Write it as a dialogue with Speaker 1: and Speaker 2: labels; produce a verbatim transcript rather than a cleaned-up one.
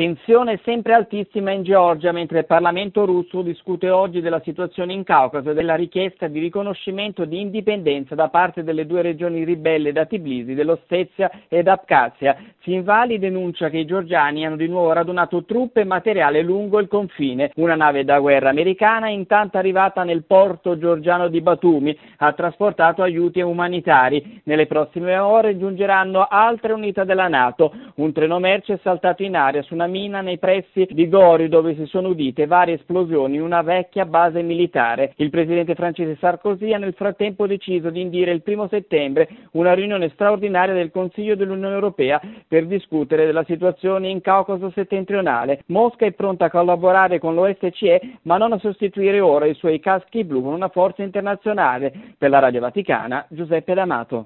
Speaker 1: Tensione sempre altissima in Georgia, mentre il Parlamento russo discute oggi della situazione in Caucaso e della richiesta di riconoscimento di indipendenza da parte delle due regioni ribelle da Tbilisi, dell'Ossezia ed Abkhazia. Zinvali denuncia che i georgiani hanno di nuovo radunato truppe e materiale lungo il confine. Una nave da guerra americana, intanto arrivata nel porto georgiano di Batumi, ha trasportato aiuti umanitari. Nelle prossime ore giungeranno altre unità della NATO. Un treno merci è saltato in aria su una mina nei pressi di Gori, dove si sono udite varie esplosioni in una vecchia base militare. Il presidente francese Sarkozy ha nel frattempo deciso di indire il primo settembre una riunione straordinaria del Consiglio dell'Unione Europea per discutere della situazione in Caucaso settentrionale. Mosca è pronta a collaborare con l'O S C E, ma non a sostituire ora i suoi caschi blu con una forza internazionale. Per la Radio Vaticana, Giuseppe D'Amato.